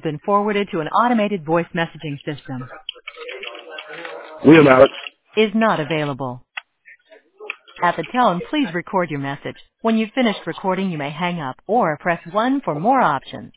has been forwarded to an automated voice messaging system. William Alex. Is not available. At the tone, please record your message. When you've finished recording, you may hang up or press 1 for more options.